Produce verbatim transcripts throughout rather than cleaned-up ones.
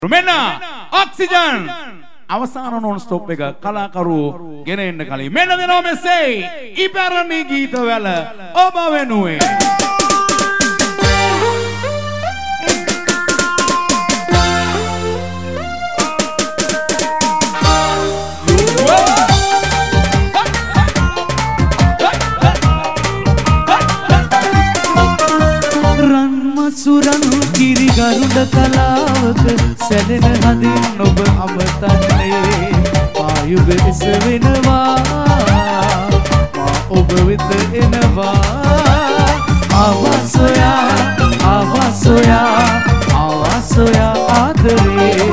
Rumena Oxygen අවසාන non stop එක කලාකරුවෝ ගෙන එන්න කලින් මෙන්න දෙනවා මෙසේ ඉපැරණි ගීතවල ඔබ වෙනුවෙන් සුරන් කිරි ගරුඩ කලාවක සැලෙන හදින් ඔබ අමතන්නේ ආයුබ එස වෙනවා මා ඔබ වෙත එනවා ආවසෝයා ආවසෝයා ආවසෝයා ආදරේ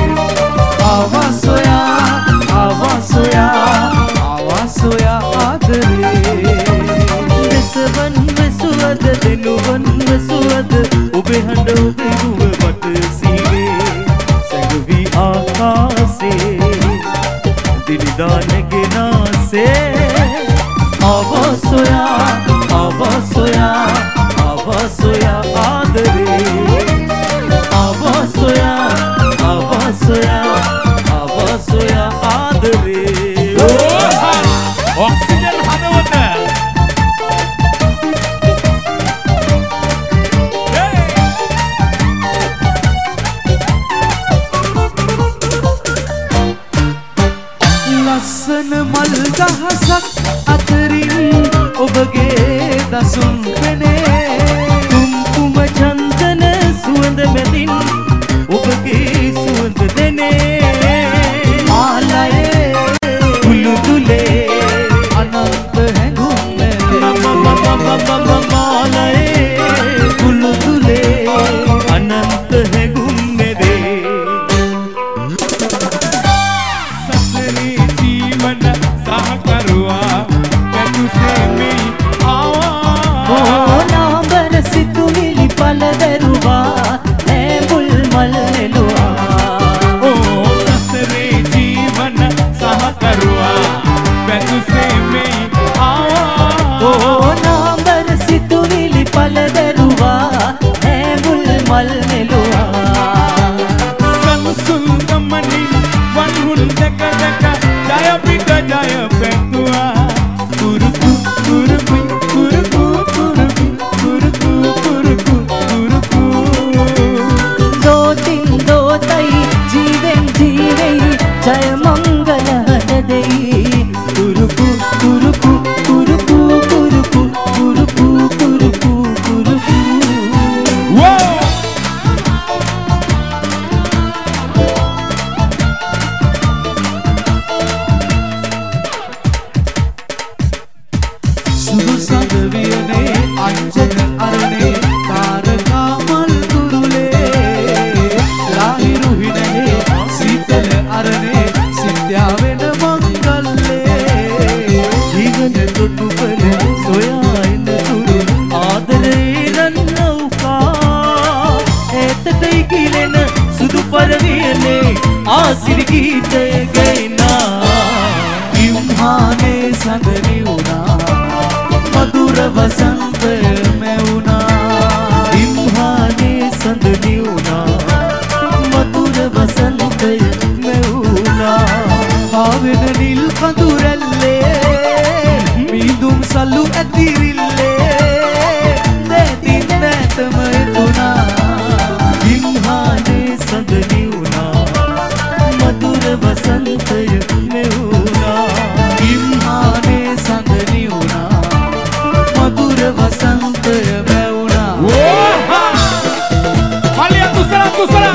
ආවසෝයා ආවසෝයා ආවසෝයා ආදරේ දෙසවන් මෙසුවද දෙනුවන් මෙසුවද ඔබේ හඬ ඔබේ ගුව මට සීවේ සැඟවි ආකාසේ දිලිදා නැගෙනසේ ආවසෝයා ආවසෝයා ආවසෝයා ආදරේ ආවසෝයා ආවසෝයා ආවසෝයා ආදරේ ඔක්සිජන් හදවත ලස්සන මල් දහසක් අතරින් ඔබගේ දසුන් පෙනේ කුම්කුම චන්දන සුවඳ මැදින් ඔබගේ සුවඳ දෙනේ ආලයේ කුළුදුලේ අනන්ත හැඟුම් මැදේ ආලයේ කුළුදුලේ අනන්ත හැඟුම් මැදේ පලදරුවා ඇඹුල් මල් නෙළුවා ඕ සසරේ ජීවන සහකරුවා පැතුසේ මෙයි ආවා ඕ නාඹර සිතුවිලි පලදරුවා ඇඹුල් මල් නෙළුවා සමුසුල් ගමනින් වන්හුන් දැක දැක ජය පිට ජය පැතුවා කුරුකු කුරුකු කුරුකු කුරුකු කුරුකු කුරුකු ජය මංගල හදෙයි කුරුකු කුරුකු කුරුකු කුරුකු කුරුකු කුරුකු කුරුකු සුදු සඳ වියනේ අංජන අරනේ තාරකා මල් කුරුලේ ලාහිරු හිනේ සීතල අරනේ සිත්‍යාවෙන මංගල්ලේ ජීවන තොටුපල සොයා එන තුරු ආදරේ රන්නවුකා ඒතටයි කිලෙන සුදු පරවියනේ ආසිරි ගීතය ගයිනා ඉම්හානේ සඳනි වුණා මధుර වසන්තය මැවුණා ඉම්හානේ සඳනි වුණා මధుර වසන්තය මැවුණා ආවෙන නිල් කඳුරැල්ලේ මීදුම් සල්ලු ඇතිරිල්ලේ නැතින් නැතම එතුණා ඉම්හානේ සඳනි වුණා මధుර වසන්තය මැවුණා ඉම්හානේ සඳනි වුණා මధుර වසන්තය මැවුණා Alia kusala kusala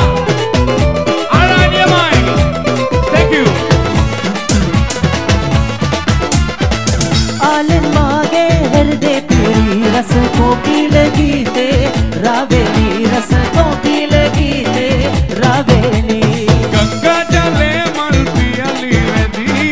रस कोकिल गीते रावेली रस कोकिल गीते रावेली गंगा जले मल पियली वेदी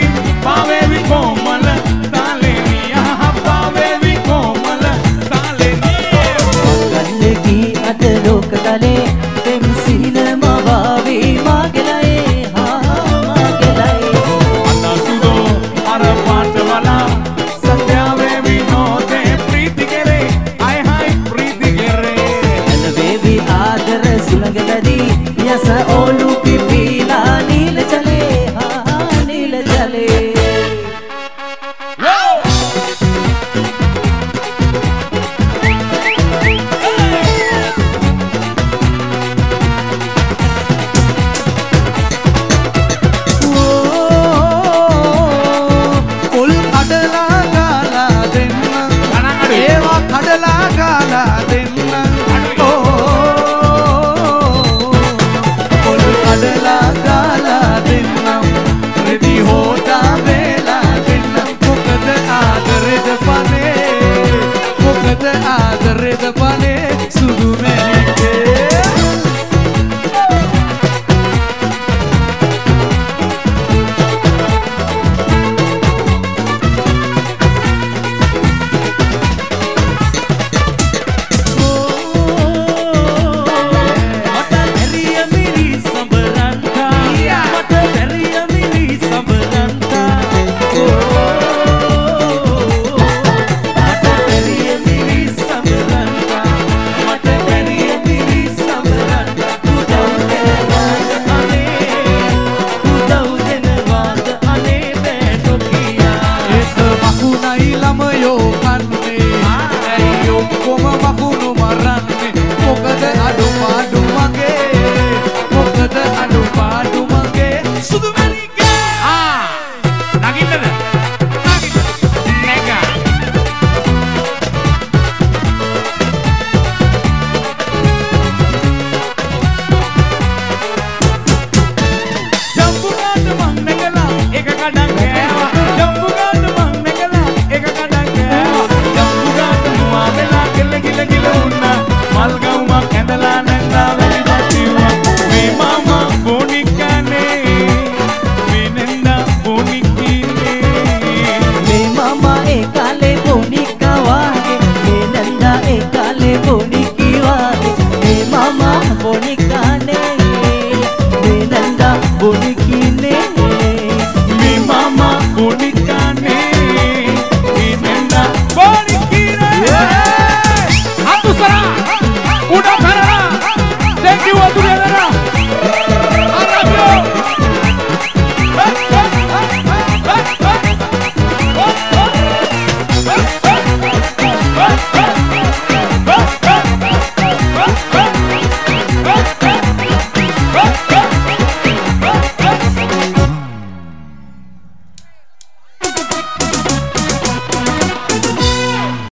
කඩන් කෑවා ජම්බු ගාට මං නැගලා එක කඩන් කෑවා ජම්බු ගාට මුවා වෙලා කෙල්ල ගිල ගිල වුණා මල් ගවුමක් ඇඳලා නැන්දා වැලිපත් කිව්වා මේ මාමා බොනික්කනේ මේ නැන්දා බොනික්කිනේ මේ මාමා ඒ කාලේ බොනික්කා වාගේ මේ නැන්දා ඒ කාලේ බොනික්කී වාගේ මේ මාමා බොනික්